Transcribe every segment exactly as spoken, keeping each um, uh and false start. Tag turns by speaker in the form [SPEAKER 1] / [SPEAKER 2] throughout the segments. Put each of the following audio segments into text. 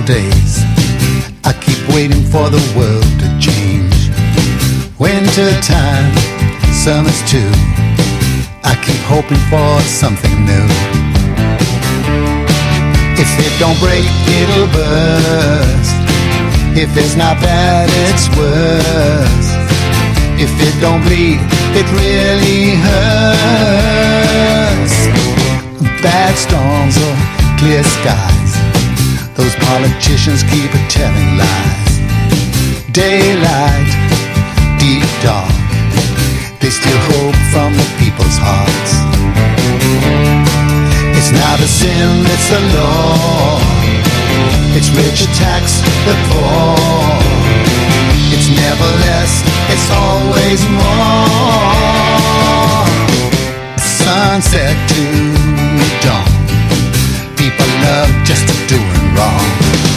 [SPEAKER 1] days. I keep waiting for the world to change. Winter time, summer's too. I keep hoping for something new. If it don't break, it'll burst. If it's not bad, it's worse. If it don't bleed, it really hurts. Bad storms or clear skies, those politicians keep telling lies. Daylight, deep dark, they steal hope from the people's hearts. It's not a sin, it's a law. It's rich attacks the poor. It's never less, it's always more. Sunset to dawn, people love just doing wrong.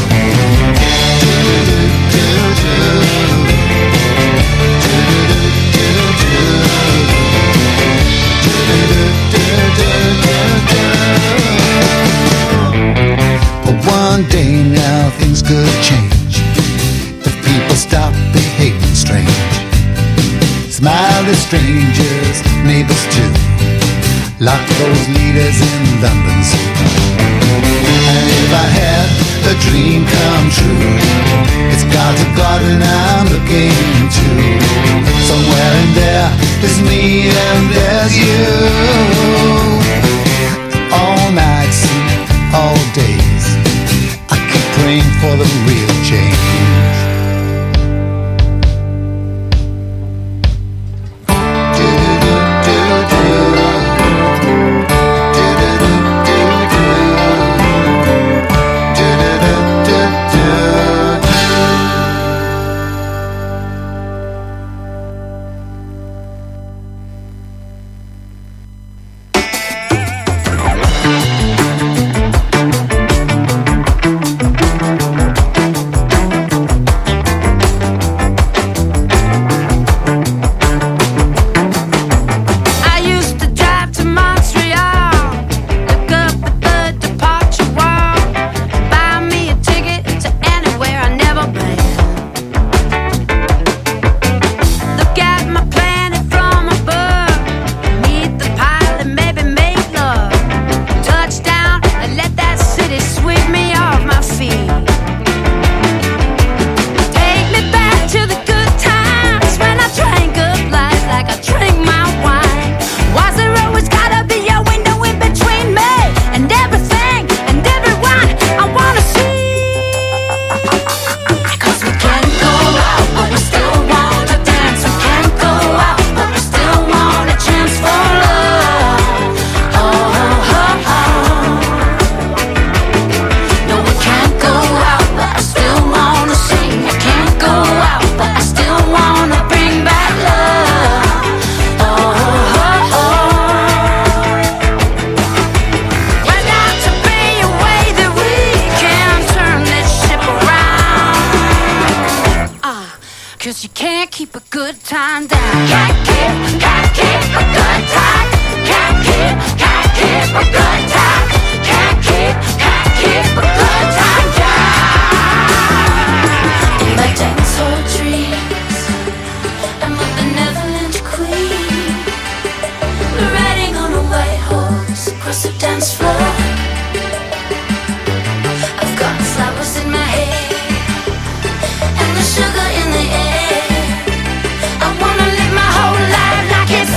[SPEAKER 1] But one day now things could change if people stop behaving strange. Smile to strangers, neighbors too. Lock those leaders in London Zoo. And if I had a dream come true, it's God's garden I'm looking to. Somewhere in there is me and there's you. All nights and all days, I keep praying for the real change.
[SPEAKER 2] Sugar in the air. I wanna live my whole life like it's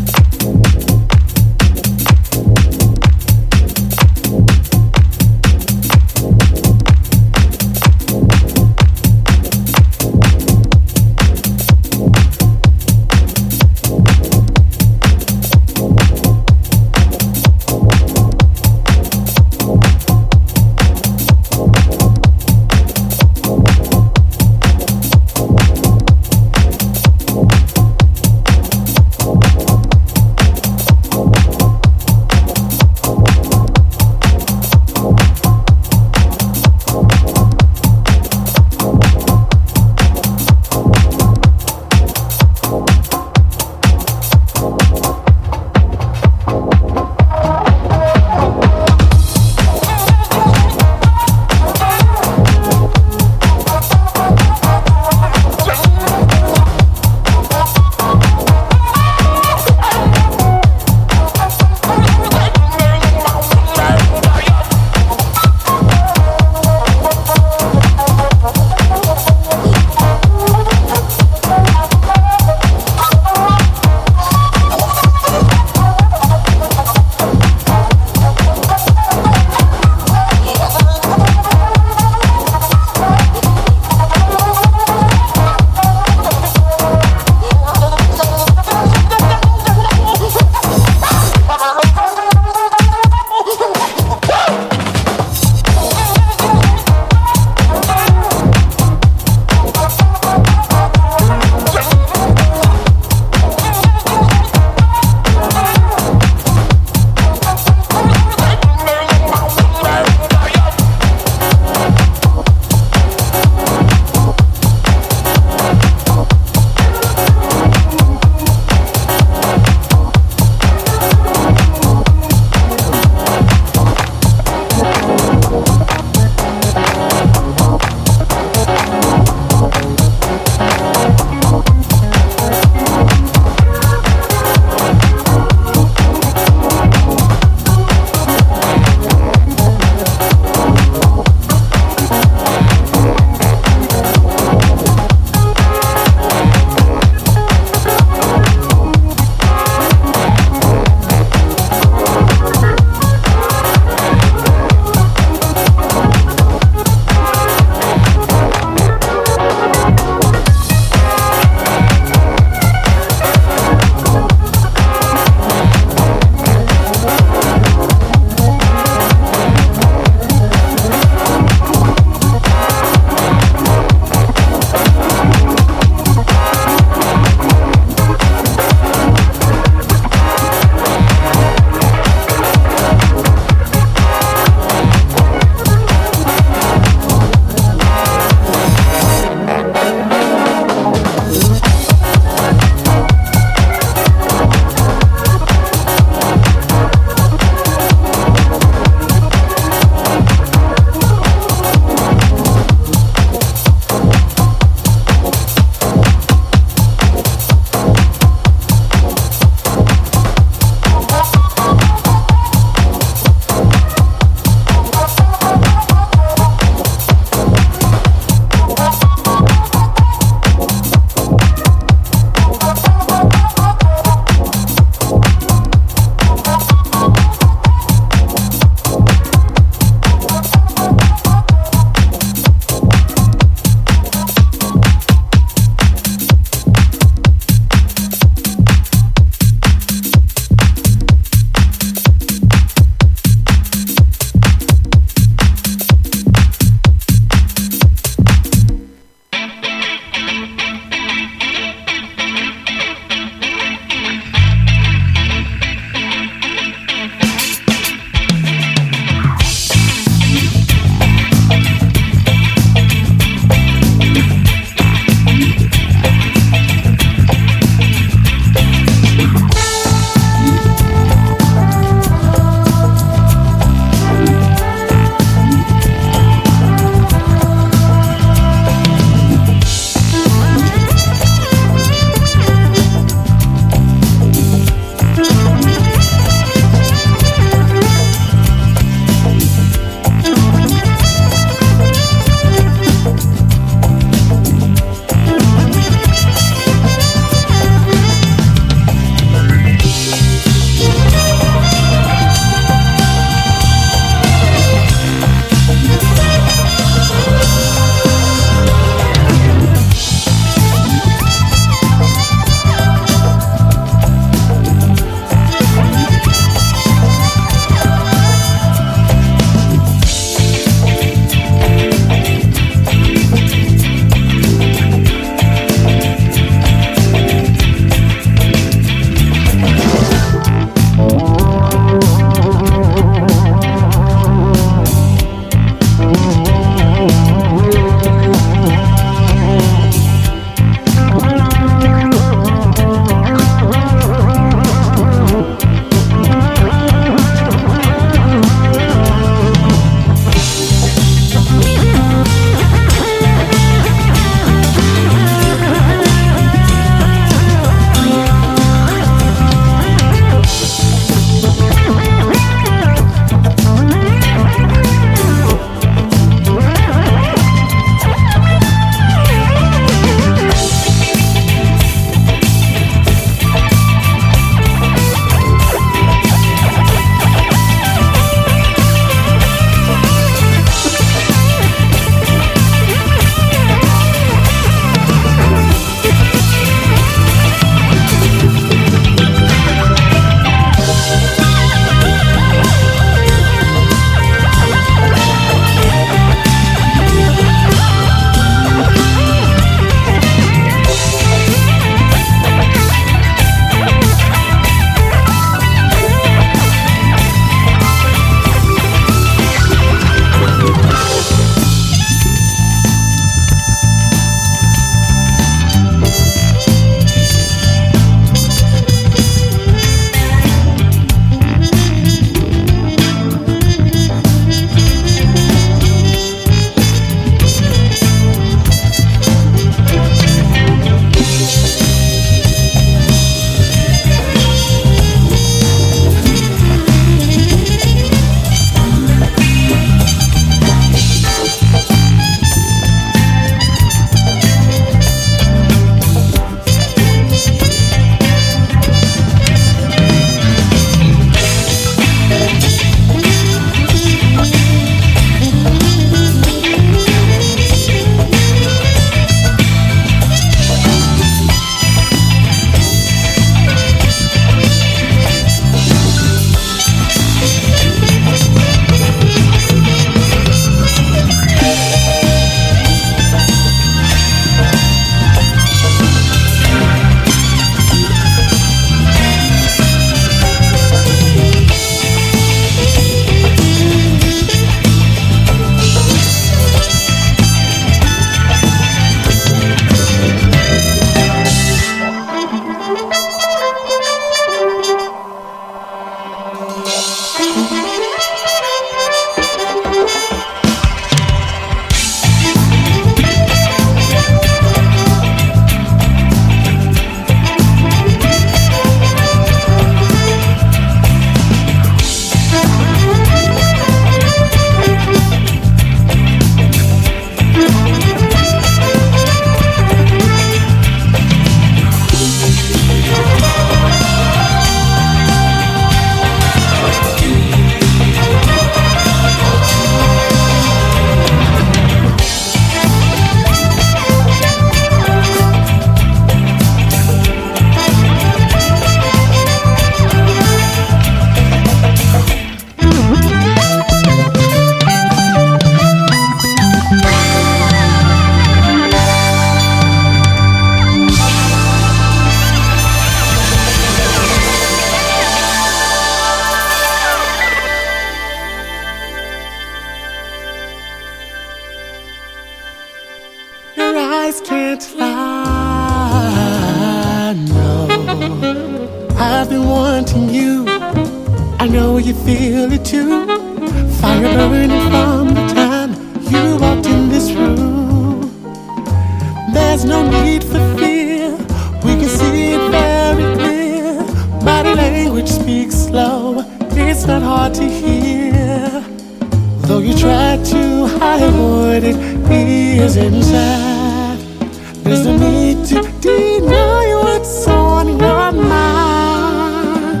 [SPEAKER 2] I've been wanting you. I know you feel it too. Fire burning from the time you walked in this room. There's no need for fear. We can see it very clear. Body language speaks slow. It's not hard to hear. Though you try to hide what it is inside, there's no need to deny what's on your mind.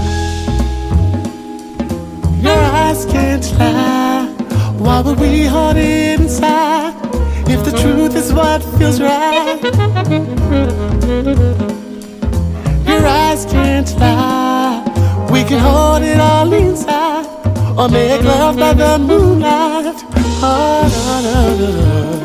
[SPEAKER 2] Your eyes can't lie. Why would we hold it inside if the truth is what feels right? Your eyes can't lie. We can hold it all inside, or make love by the moonlight. Oh, no, no, no.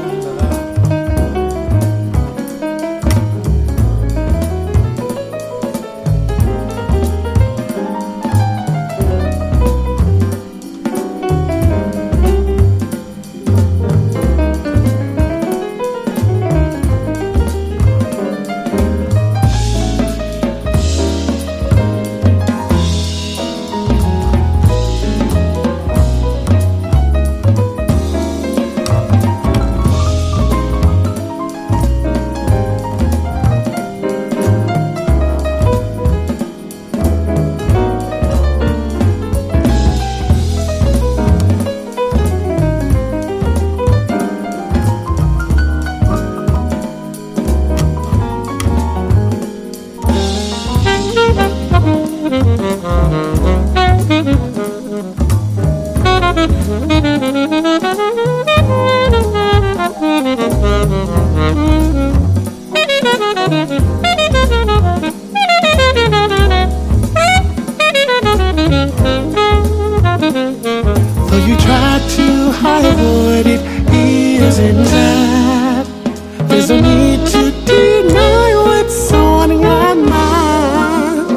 [SPEAKER 2] Though you try to hide what it is inside, there's no need to deny what's on your mind.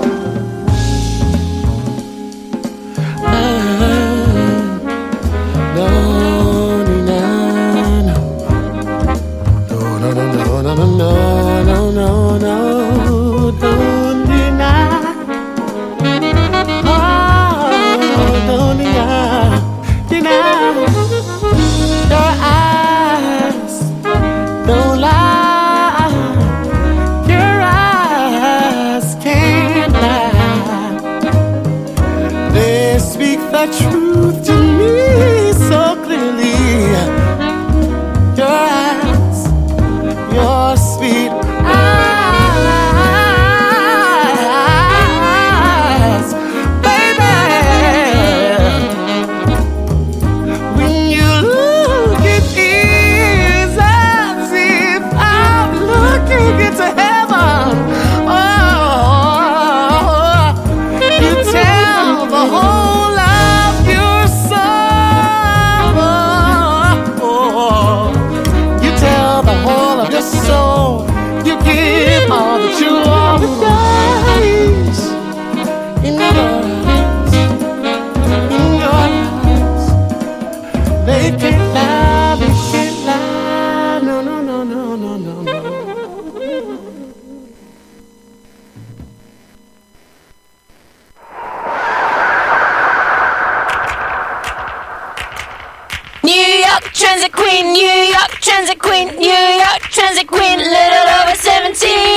[SPEAKER 2] Ah, no, no, no, no, no, no, no, no, no, no, no, don't deny. Oh, don't deny. Your eyes don't lie. Your eyes can't lie. They speak the truth to me so clearly. Your eyes, your sweet eyes, baby. To heaven, oh, you tell the whole of your soul, oh, you tell the whole of your soul, you give all that you are with eyes, in your eyes, in your eyes, they can't lie, they can't lie, no, no, no, no, no, no, no.
[SPEAKER 3] Transit queen, New York transit queen, New York transit queen, little over seventeen.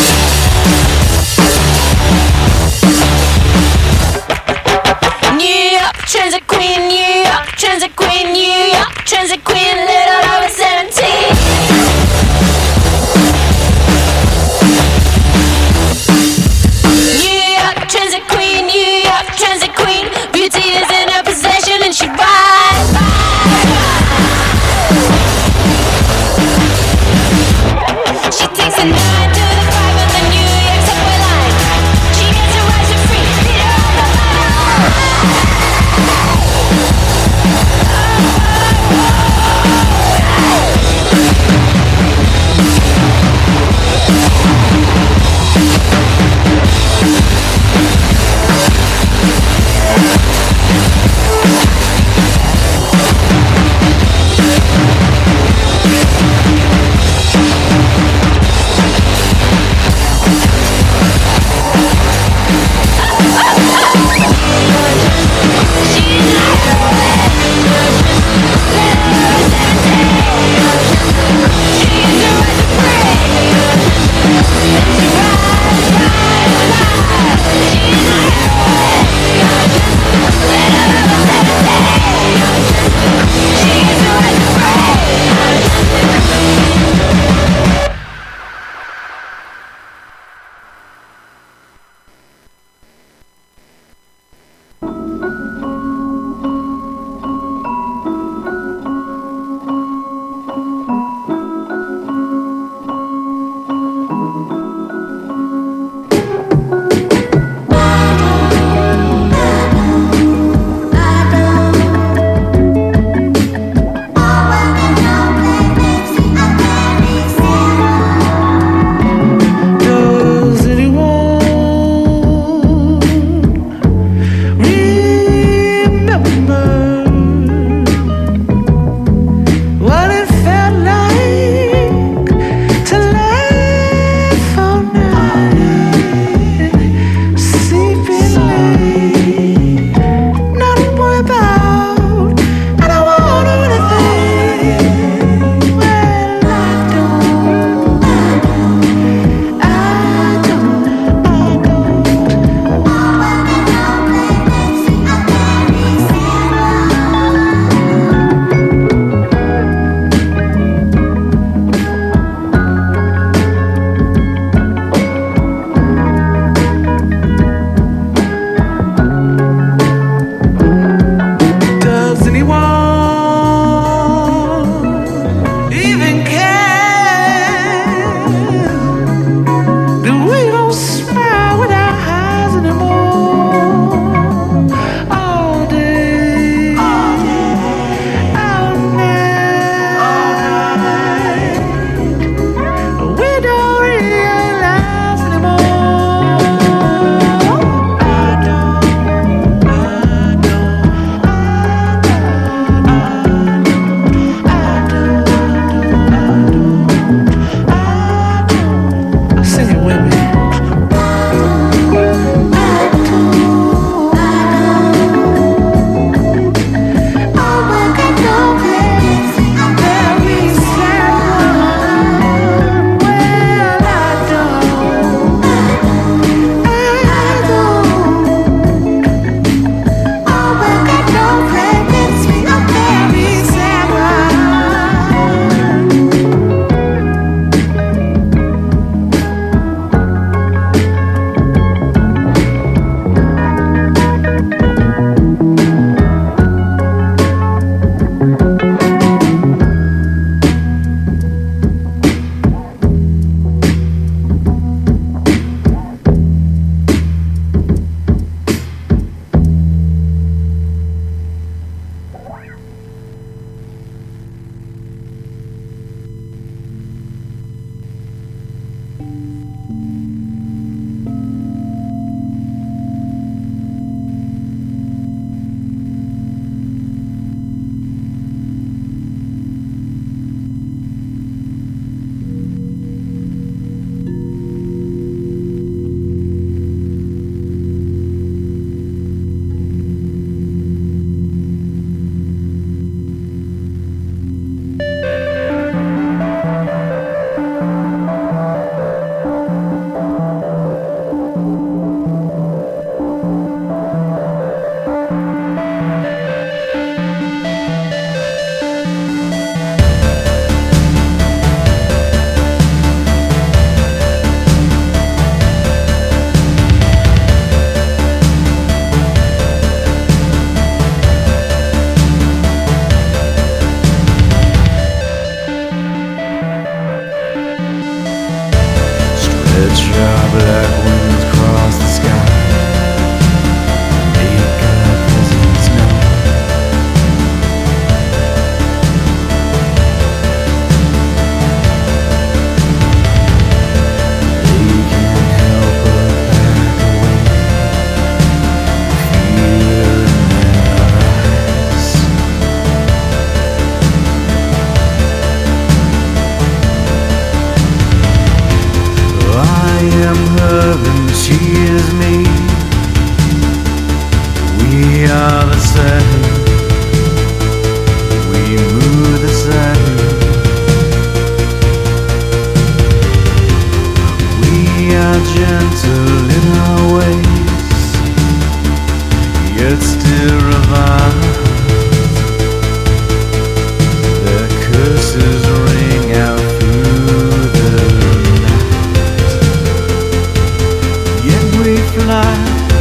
[SPEAKER 3] New York transit queen, New York transit queen, New York transit queen, little over seventeen. New York transit queen, New York transit queen, beauty is in her possession and she rides by. She takes a nine to the five of the New York subway line. She gets her rides for free. Beat her on the line.
[SPEAKER 4] are the same. We move the same. We are gentle in our ways, yet still revive. Their curses ring out through the night. Yet we fly.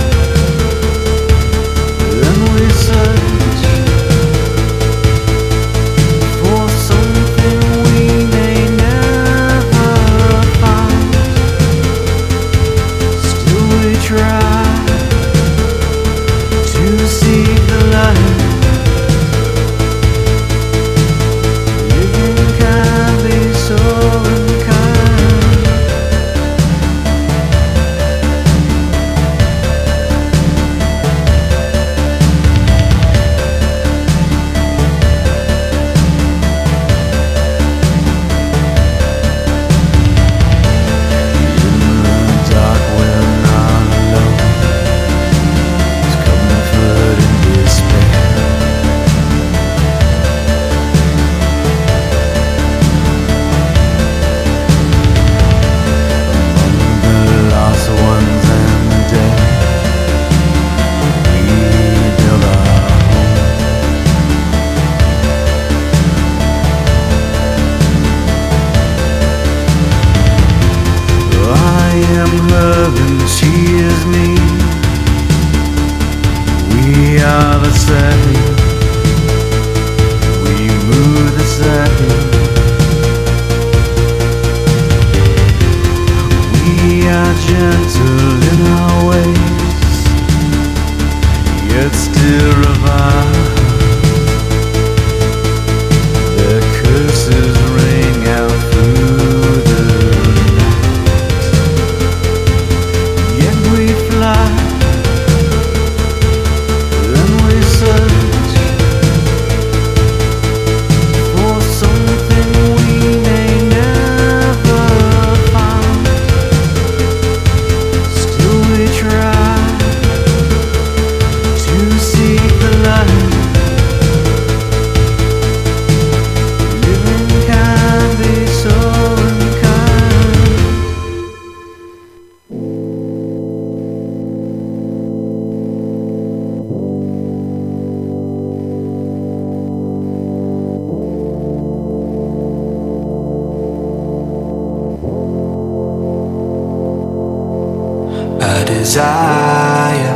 [SPEAKER 5] Desire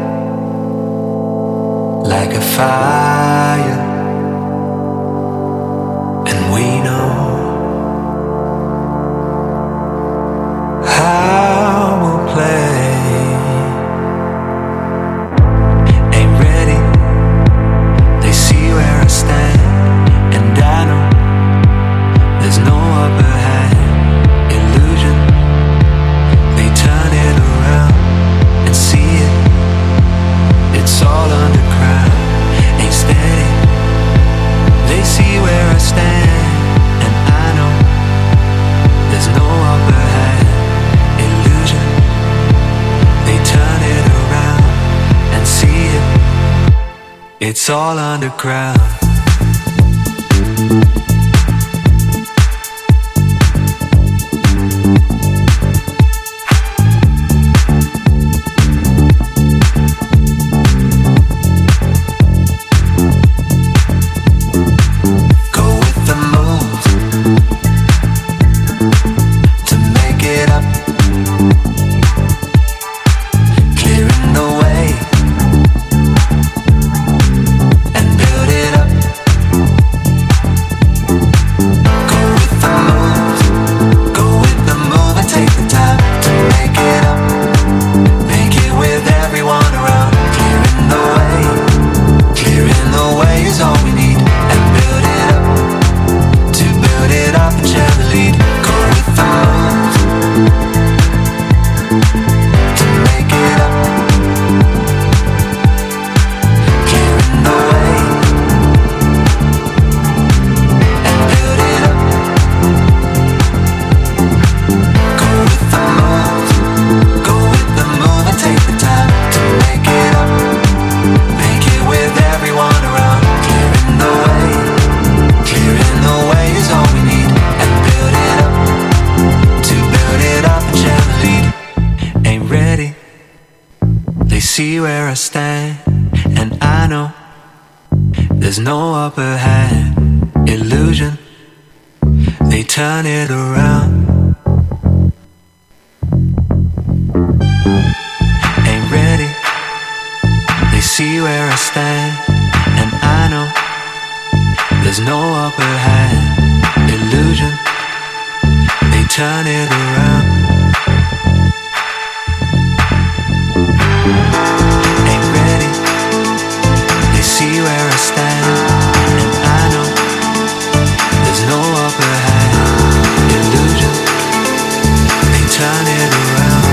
[SPEAKER 5] like a fire, and we know how we'll play. Ain't ready, they see where I stand, and I know there's no upper hand. Illusion, they turn it around. See it, it's all underground. Ain't steady, they see where I stand, and I know there's no upper hand. Illusion, they turn it around and see it, it's all underground.
[SPEAKER 3] Clearing the way and build it up.
[SPEAKER 5] see where I stand, and I know there's no upper hand. Illusion, they turn it around. Ain't ready, they see where I stand, and I know there's no upper hand. Illusion, they turn it around. Ain't ready, they see where I stand, and I know there's no upper hand. Illusion, they turn it around.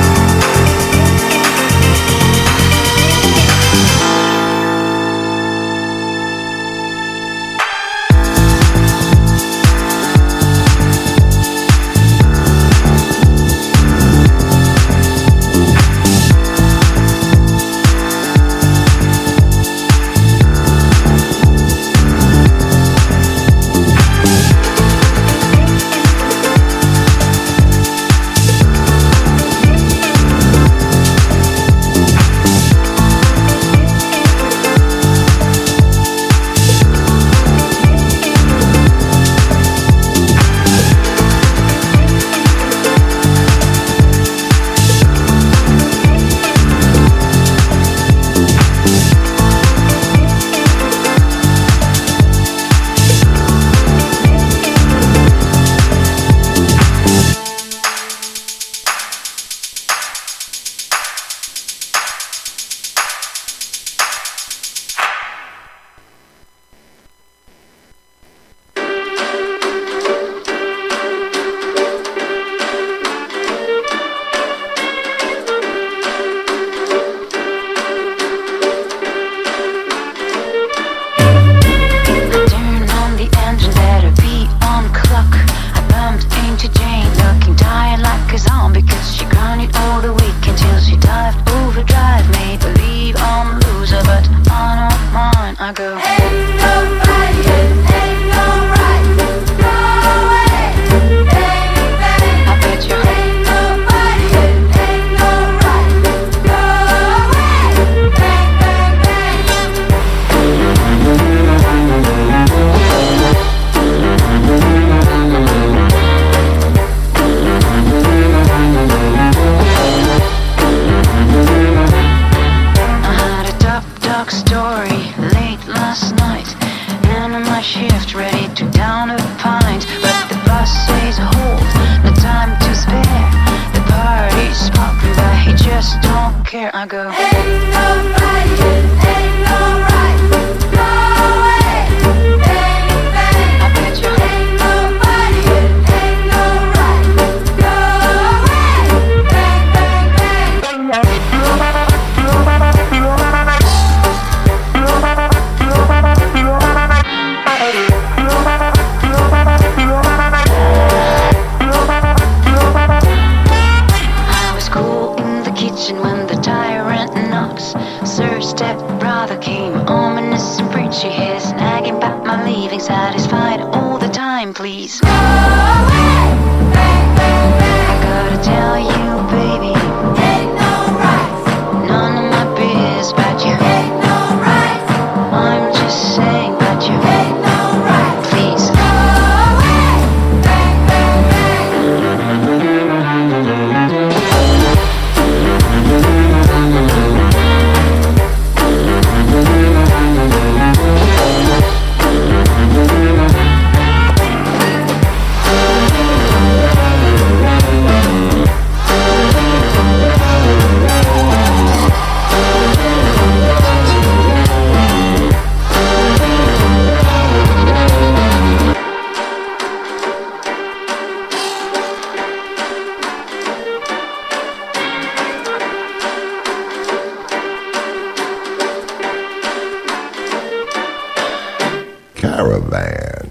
[SPEAKER 6] Caravan.